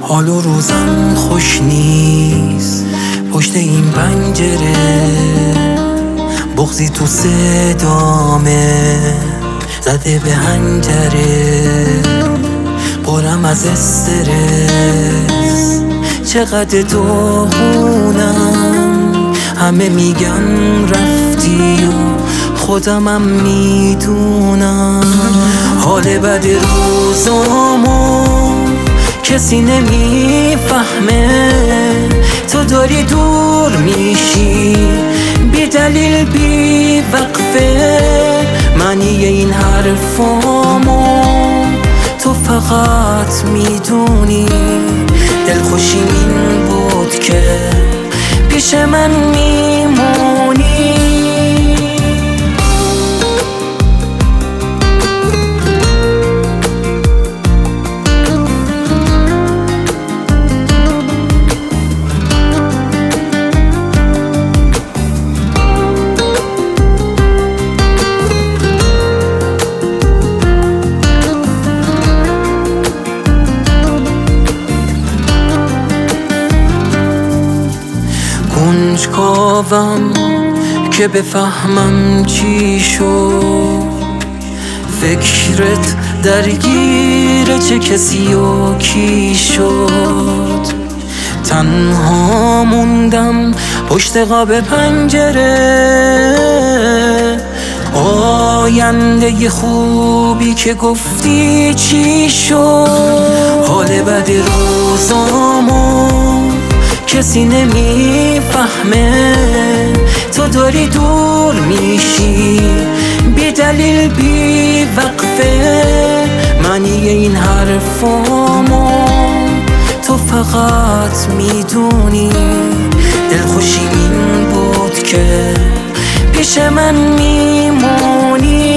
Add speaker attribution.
Speaker 1: حال و روزم خوش نیست پشت این پنجره، بغضی تو صدامه زده به حنجره، پرم از استرس چقدر داغونم، همه میگن رفتی و خودمم میدونم. حال بد روزامو کسی نمیفهمه، تو داری دور میشی بی دلیل بی وقفه، معنی این حرفامو تو فقط میدونی. دلخوشی این بود که پیش من میمونی. کنجکاوم که بفهمم چی شد، فکرت درگیر چه کسی و کی شد. تنها موندم پشت قاب پنجره، آینده خوبی که گفتی چی شد. حال بد روزامو کسی نمیفهمه، تو داری دور میشی بی دلیل بی وقفه، معنی این حرفامو تو فقط میدونی. دلخوشی این بود که پیش من میمونی.